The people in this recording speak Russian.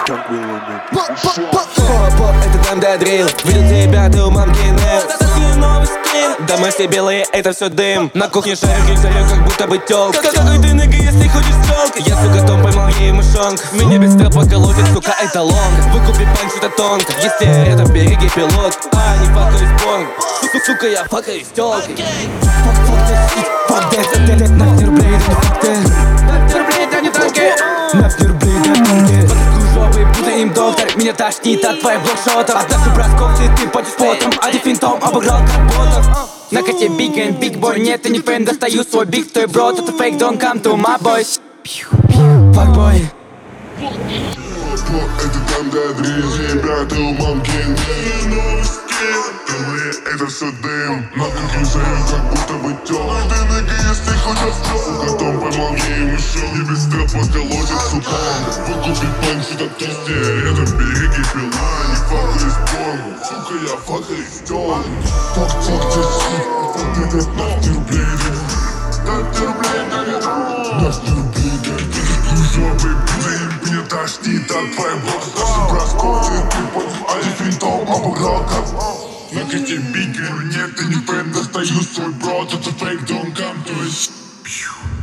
Это ДМД дрил. Видел тебя, ты умом генез. Новый скин. Дома все белые, это все дым. На кухне шарю, как будто бы тёлка. Какой ты ныга, если ходишь с тёлкой? Я, сука, том поймал ей мышонка. Меня без стропа колотит, сука, это лонг. Выкупи панч, это тонко. Если я рядом, береги пилот. Не факаюсь понг. Сука, я факаюсь тёлкой. Fuck this shit, fuck that. Нафтер блейд, не fuck that. Нафтер блейд, а не танки. Нафтер блейд, а не танки. Жопы, будто им доктор. Меня тошнит от твоих блокшотов. От наших бросков ты потишь потом. А ты финтом обыграл как ботов. На коте big and big boy. Нет, ты не фэн, достаю свой big той брод. Это фейк, don't come to my boys. Fuck boy. Это там, да, дрези, брат, и умом генез. Это все дым. На кухне шарю, как будто бы тёлка. Ты ныга, если хочешь тёлка. Потом поймал ей еще. И без стропа колотит, сука. Выкупи панч, это тосте. Рядом береги пила. Не факаюсь понг. Сука, я факаюсь тёлкой. Fuck this shit. Это нафтер блейд. Нафтер блейд. Нафтер блейд. Жопы, будто меня тошнит от твоих блоков. Бросков, ты потишь, а ты финтом обыграл как. На коте биг, нет, ты не фэн, достаю свой брод. Это фейк, don't come to it.